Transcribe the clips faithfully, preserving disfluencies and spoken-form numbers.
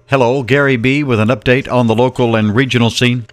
Hello, Gary B. with an update on the local and regional scene.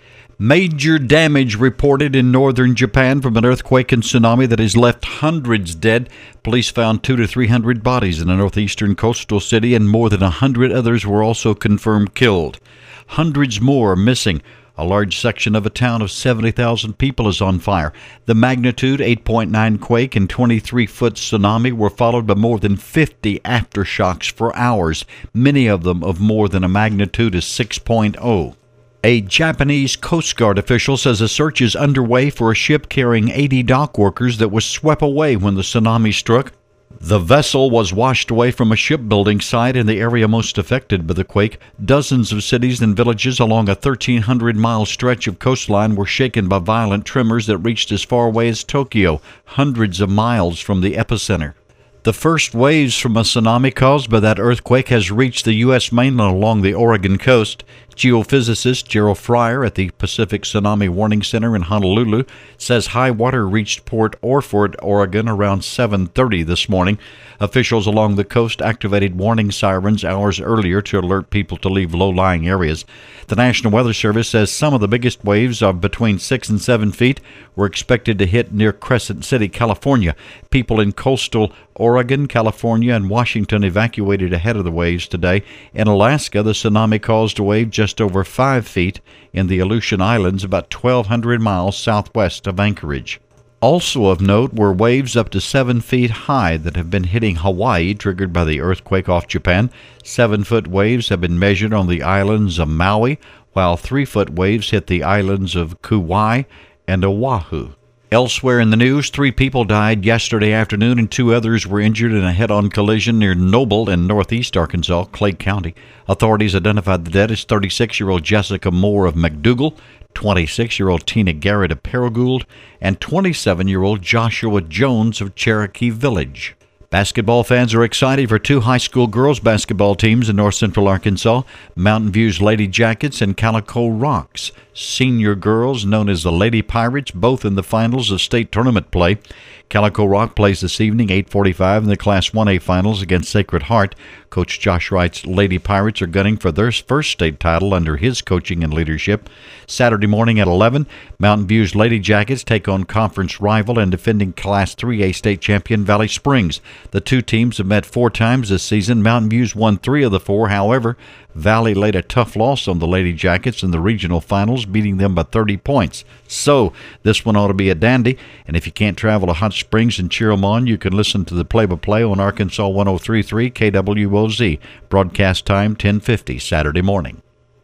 Major damage reported in northern Japan from an earthquake and tsunami that has left hundreds dead. Police found two to three hundred bodies in a northeastern coastal city, and more than a hundred others were also confirmed killed. Hundreds more are missing. A large section of a town of seventy thousand people is on fire. The magnitude eight point nine quake and twenty-three foot tsunami were followed by more than fifty aftershocks for hours, many of them of more than a magnitude of six point oh. A Japanese Coast Guard official says a search is underway for a ship carrying eighty dock workers that was swept away when the tsunami struck. The vessel was washed away from a shipbuilding site in the area most affected by the quake. Dozens of cities and villages along a thirteen hundred mile stretch of coastline were shaken by violent tremors that reached as far away as Tokyo, hundreds of miles from the epicenter. The first waves from a tsunami caused by that earthquake has reached the U S mainland along the Oregon coast. Geophysicist Gerald Fryer at the Pacific Tsunami Warning Center in Honolulu says high water reached Port Orford, Oregon around seven thirty this morning. Officials along the coast activated warning sirens hours earlier to alert people to leave low-lying areas. The National Weather Service says some of the biggest waves of between six and seven feet were expected to hit near Crescent City, California. People in coastal Oregon, California, and Washington evacuated ahead of the waves today. In Alaska, the tsunami caused a wave just over five feet in the Aleutian Islands, about twelve hundred miles southwest of Anchorage. Also of note were waves up to seven feet high that have been hitting Hawaii, triggered by the earthquake off Japan. Seven-foot waves have been measured on the islands of Maui, while three-foot waves hit the islands of Kauai and Oahu. Elsewhere in the news, three people died yesterday afternoon and two others were injured in a head-on collision near Noble in northeast Arkansas, Clay County. Authorities identified the dead as thirty-six-year-old Jessica Moore of McDougal, twenty-six-year-old Tina Garrett of Paragould, and twenty-seven-year-old Joshua Jones of Cherokee Village. Basketball fans are excited for two high school girls basketball teams in north central Arkansas, Mountain View's Lady Jackets and Calico Rocks. Senior girls, known as the Lady Pirates, both in the finals of state tournament play. Calico Rock plays this evening, eight forty-five, in the Class one A finals against Sacred Heart. Coach Josh Wright's Lady Pirates are gunning for their first state title under his coaching and leadership. Saturday morning at eleven, Mountain View's Lady Jackets take on conference rival and defending Class three A state champion Valley Springs. The two teams have met four times this season. Mountain View's won three of the four. However, Valley laid a tough loss on the Lady Jackets in the regional finals, beating them by thirty points. So, this one ought to be a dandy. And if you can't travel to Hot Springs and cheer them on, you can listen to the play-by-play on Arkansas one oh three point three K W O Z. Broadcast time ten fifty Saturday morning.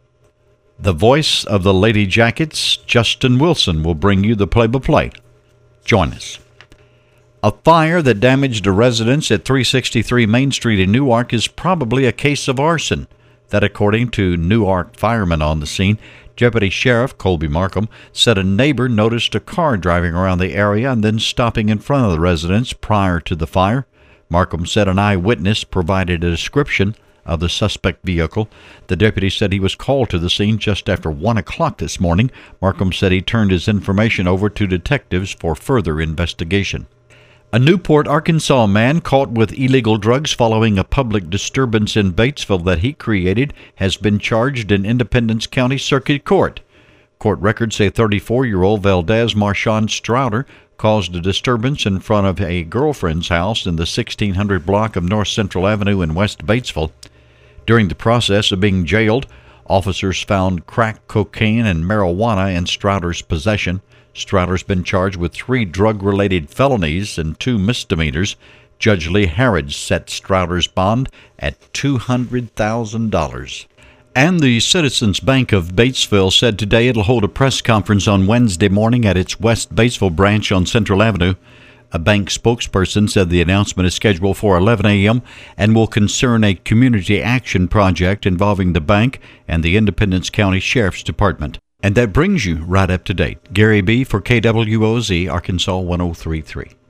The voice of the Lady Jackets, Justin Wilson, will bring you the play-by-play. Join us. A fire that damaged a residence at three sixty-three Main Street in Newark is probably a case of arson. That, according to Newark firemen on the scene. Deputy Sheriff Colby Markham said a neighbor noticed a car driving around the area and then stopping in front of the residence prior to the fire. Markham said an eyewitness provided a description of the suspect vehicle. The deputy said he was called to the scene just after one o'clock this morning. Markham said he turned his information over to detectives for further investigation. A Newport, Arkansas man caught with illegal drugs following a public disturbance in Batesville that he created has been charged in Independence County Circuit Court. Court records say thirty-four-year-old Valdez Marchand Strouder caused a disturbance in front of a girlfriend's house in the sixteen hundred block of North Central Avenue in West Batesville. During the process of being jailed, officers found crack cocaine and marijuana in Strouder's possession. Strouder's been charged with three drug-related felonies and two misdemeanors. Judge Lee Harrods set Strouder's bond at two hundred thousand dollars. And the Citizens Bank of Batesville said today it'll hold a press conference on Wednesday morning at its West Batesville branch on Central Avenue. A bank spokesperson said the announcement is scheduled for eleven a.m. and will concern a community action project involving the bank and the Independence County Sheriff's Department. And that brings you right up to date. Gary B. for K W O Z, Arkansas one oh three point three.